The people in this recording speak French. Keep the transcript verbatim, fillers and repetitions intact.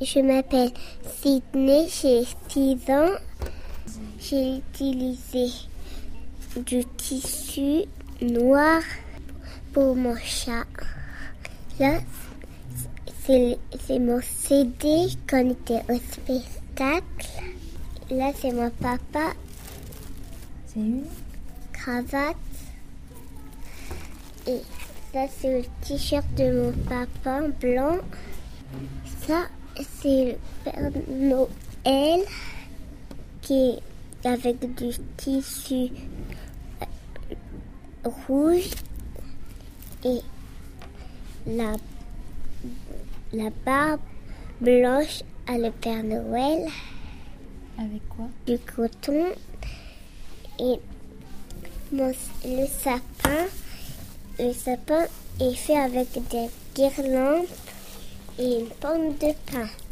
Je m'appelle Sydney, j'ai six ans. J'ai utilisé du tissu noir pour mon chat. Là, c'est, c'est mon C D quand on était au spectacle. Là, c'est mon papa. C'est une cravate. Et ça, c'est le t-shirt de mon papa blanc. Ça, c'est le Père Noël qui est avec du tissu rouge et la, la barbe blanche à le Père Noël. Avec quoi? Du coton. Et mon, le sapin, le sapin est fait avec des guirlandes et une pomme de pin.